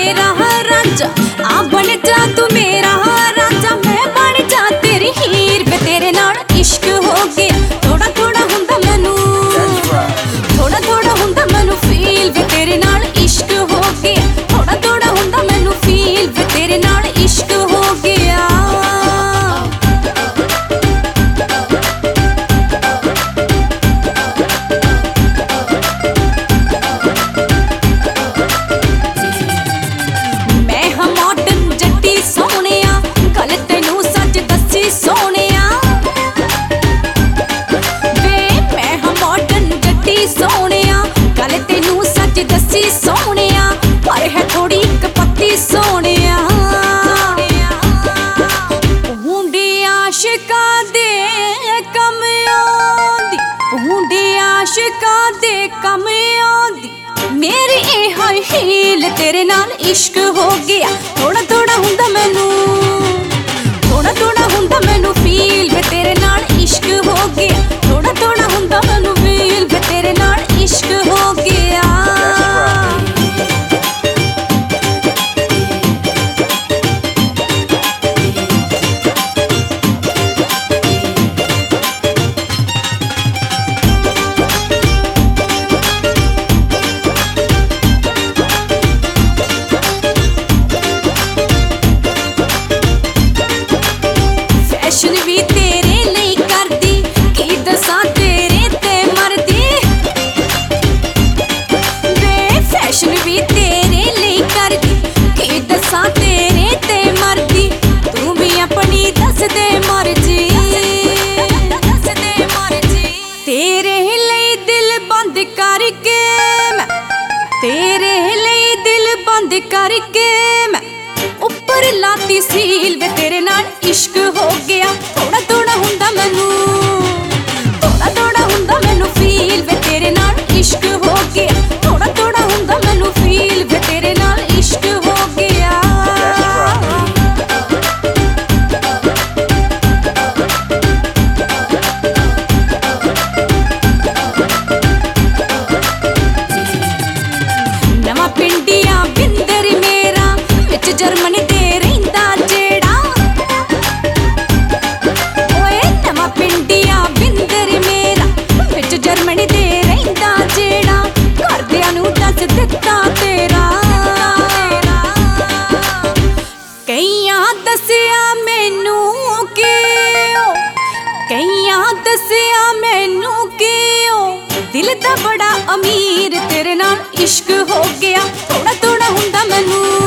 मेरा राजा आ बन जा तू मेरा राजा मैं बन जा तेरी हीर वे तेरे नाल इश्क हो गया थोड़ा थोड़ा हुंदा मैनू थोड़ा थोड़ा हुंदा मैनू फील वे तेरे नाल इश्क हो गया थोड़ा थोड़ा हुंदा मैनू फील वे तेरे नाल इश्क हो गया मैं हां मॉडर्न जट्टी सोहणिया गल तैनू सच दस्सी सोहणिया वे मैं हां मॉडर्न जट्टी सोहणिया गल तैनू सच दस्सी सोहणिया पर है थोड़ी कपत्ती सोहणिया भूंडी आशिकां दे कम आंदी भूंडी आशिकां दे कम आंदी मेरी ए हाय हील तेरे नाल इश्क हो गया थोड़ा थोड़ा हुंदा मैनू थोड़ा थोड़ा हुंदा मैनू फील वे तेरे नाल इश्क हो गया थोड़ा थोड़ा हुंदा मैनू फील वे तेरे नाल इश्क हो गया फैशन भी तेरे लिए करदी की दसां तेरे ते मरदी वे फैशन भी तेरे लिए करदी की दसां तेरे ते मरदी तू भी अपनी दस दे मर्जी तेरे लिए दिल बंद करके मैं तेरे लिए दिल बंद करके मैं ऊपर लाती सील वे तेरे नाल इश्क हो गया थोड़ा थोड़ा हुंदा मैनू थोड़ा थोड़ा हुंदा मैनू फील वे तेरे नाल इश्क हो गया थोड़ा थोड़ा हुंदा मैनू फील वे तेरे नाल इश्क हो गया नवा पिंडिया बिंदर मेरा विच जर्मनी दे रहिंदा जेड़ा ओए नवा पिंडिया बिंदर मेरा विच जर्मनी दे रहिंदा जेड़ा घरदियां नू दस दित्ता तेरा कईयां दसिया मैनू कि कईयां दसिया मैनू कि दिल दा बड़ा अमीर तेरे नाल इश्क हो गया थोड़ा थोड़ा हुंदा मैनू